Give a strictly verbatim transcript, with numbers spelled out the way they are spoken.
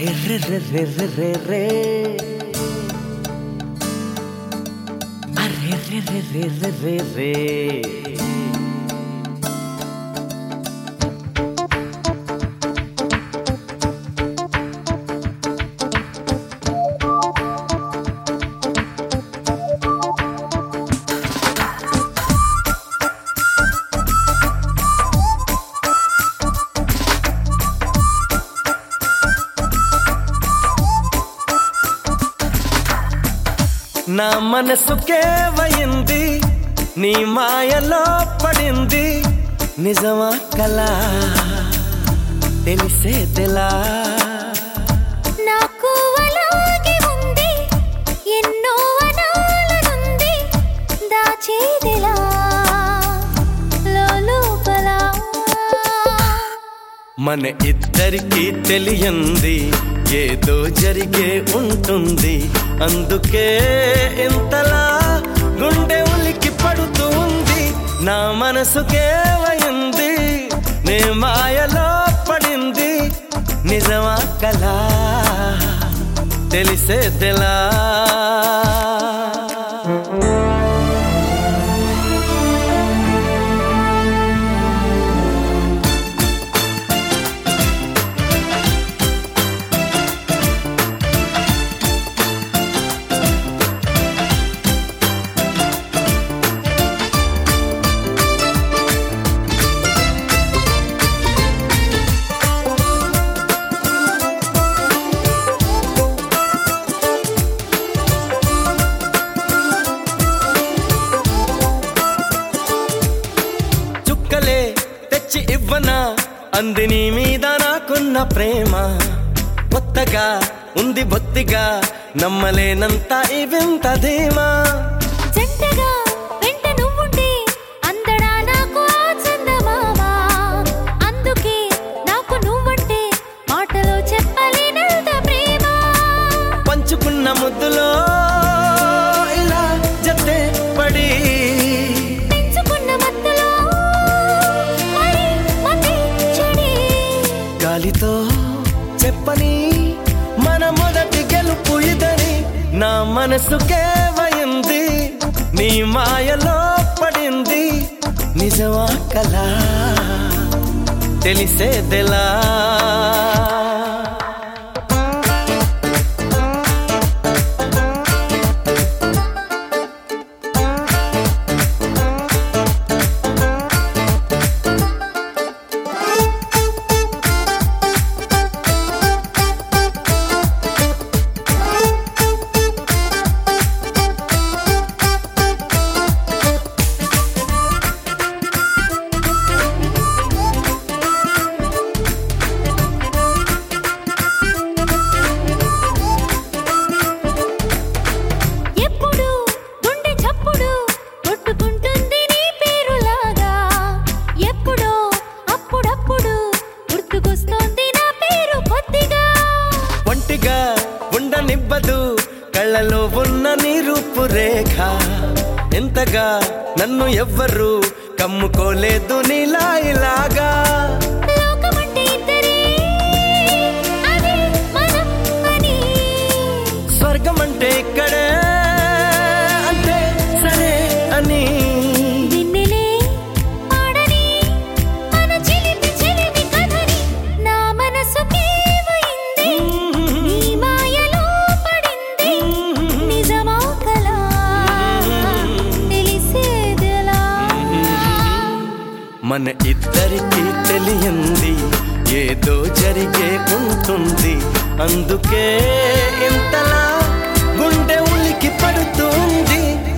అరే రే రే రే రే రే రే అరే రే రే రే రే రే రే నా మనసుకే వయింది నీ మాయలో పడింది నిజమా కలా తెలిసేదెలా నాకు అలాగే ఉంది ఎన్నో అనాలనుంది దాచేదెలా లోలోపల మన ఇద్దరికి తెలియంది ఏదో జరిగే ఉంటుంది అందుకే ఇంతలా గుండె ఉలికి పడుతుంది నా మనసుకే వయింది నీ మాయలో పడింది నిజమా కలా తెలిసేదెలా తెచ్చి ఇవ్వనా అంది నీ మీద నాకున్న ప్రేమ కొత్తగా ఉంది బొత్తిగా నమ్మలేనంత ఈ వింత ధీమా జంటగా వెంట నువ్వుంటే అందడా నాకు ఆ చందమామ అందుకే నాకు నువ్వంటే మాటలో చెప్పలేనంత ప్రేమ పంచుకున్న ముద్దులో ఇలా జతే పడి గాలితో చెప్పని మన మొదటి గెలుపు ఇదని నా మనసుకే వయింది నీ మాయలో పడింది నిజమా కలా తెలిసేదెలా ఉండనివ్వదు కళ్ళలో ఉన్న నీ రూపు రేఖ ఎంతగా నన్ను ఎవ్వరు కమ్ముకోలేదు నీలా ఇలాగా స్వర్గం అంటే ఇక్కడే అంటే సరే అని మన ఇద్దరికి తెలియంది ఏదో జరిగే ఉంటుంది అందుకే ఇంతలా గుండె ఉలికి పడుతుంది